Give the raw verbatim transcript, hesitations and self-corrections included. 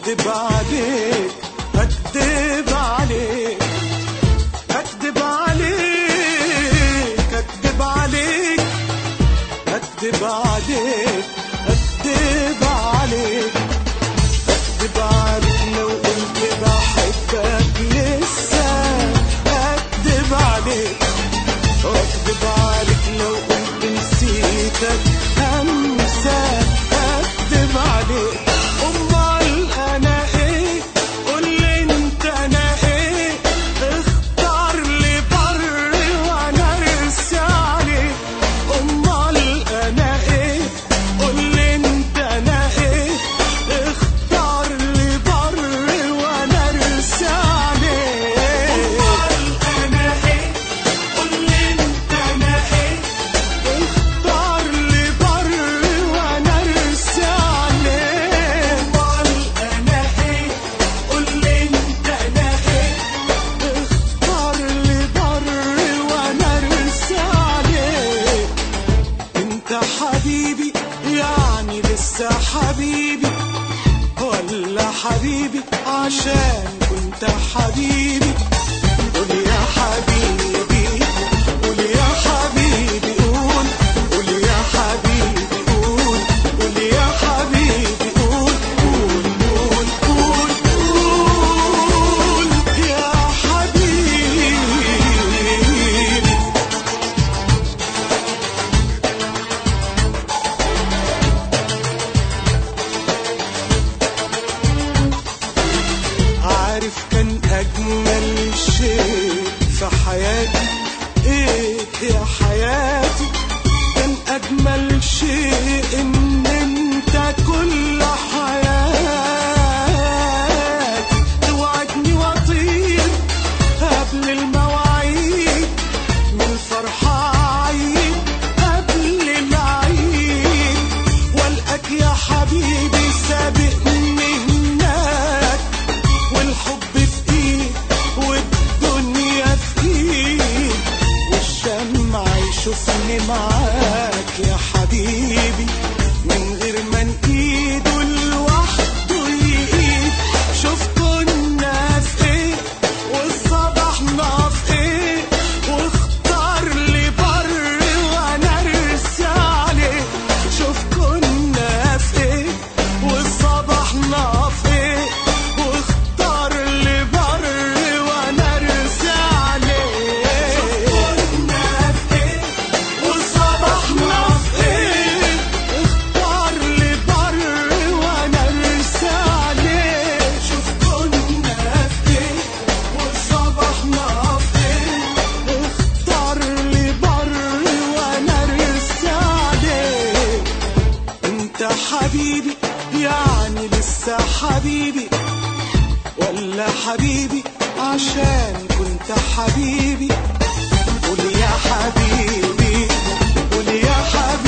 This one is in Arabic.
اكدب عليك اكدب عليك اكدب عليك اكدب عليك اكدب عليك اكدب عليك اكدب عليك لو قلت بحبك لسه اكدب عليك واكدب عليك لو قلت نسيتك انسى اكدب عليك. امال انا ايه قولي انت انا ايه اختار لي بر وانا ارسى عليك. امال انا ايه قولي انت انا ايه اختار لي بر وانا ارسى عليك. امال انا ايه قولي انت انا ايه اختار لي بر وانا ارسى عليك. امال انا ايه قولي انت انا ايه اختار لي بر وانا ارسى عليك. انت حبيبي يعني لسه حبيبي ولا حبيبي عشان كنت حبيبي؟ قول يا حبيبي قول يا حبيبي قول قول يا حبيبي قول قول يا حبيبي قول قول قول قول قول يا حبيبي. عارف كان أجمل شيء في حياتي إيه يا حياتي؟ كان أجمل شيء إن أنت كل حياتي توعدني وأطير قبل المواعيد من الفرحة عيد قبل العيد والقاك يا حبيبي سابقني هناك والحب في ايد والدنيا في ايد والشمع يشوفني معاك يا حبيبي من غير ما نقيد لوحده يقيد. شوف كنا في ايه وصبحنا في ايه واختار لي بر وانا ارسى عليه. شوف كنا في ايه وصبحنا في ايه واختار لي بر وانا ارسى عليه. شوف كنا في ايه وصبحنا في ايه اختار لي بر وانا ارسى عليه. شوف كنا في ايه وصبحنا في ايه اختار لي بر وانا ارسى عليه. انت حبيبي يعني لسه حبيبي ولا حبيبي عشان كنت حبيبي؟ قول يا حبيبي قول يا حبيبي